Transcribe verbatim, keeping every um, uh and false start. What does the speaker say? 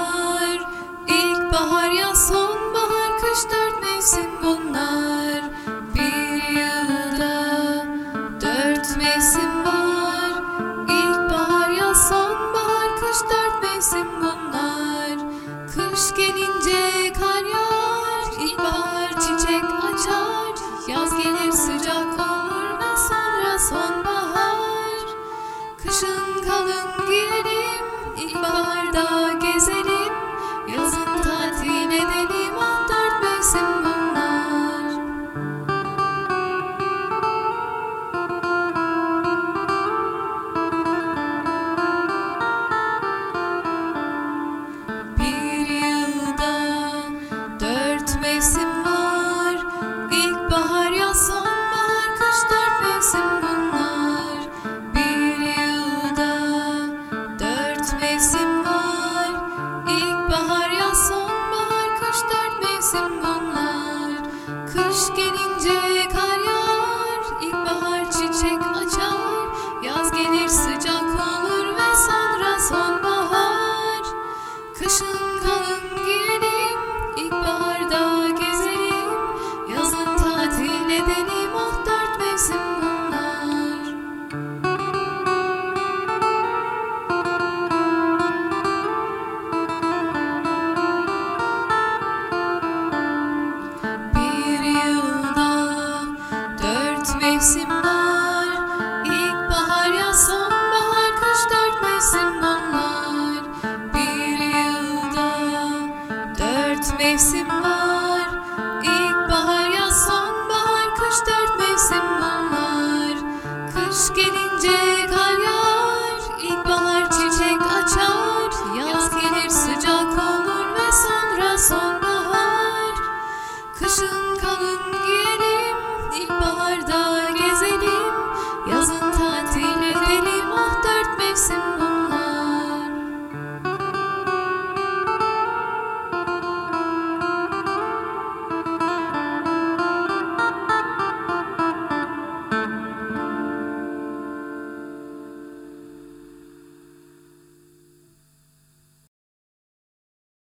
var. İlkbahar, yaz, sonbahar, kış, dört mevsim bunlar. Bir yılda dört mevsim var. İlkbahar, yaz, sonbahar, kış, dört mevsim bunlar. Kış gelince kar yağar, ilkbahar çiçek açar. Yaz gelir, sıcak olur ve sonra sonbahar. Kışın kalın giyelim, ilkbaharda gezelim. Yazın tatil edelim, ah dört mevsim bunlar. Bir yılda dört mevsim var. İlkbahar, yaz, sonbahar, kış, dört mevsim bunlar. Bir yılda dört mevsim var. İlkbahar, yaz, sonbahar, kış, dört mevsim bunlar. Kış gelince kar yağar, ilkbahar çiçek açar. Yaz gelir, sıcak olur ve sonra sonbahar. Kışın kalın giyelim, ilkbaharda gezelim. Yazın tatil edelim, ah dört mevsim bunlar. Bir yılda dört mevsim var. İlkbahar, yaz, sonbahar, kış, dört mevsim bunlar. Bir yılda dört mevsim var.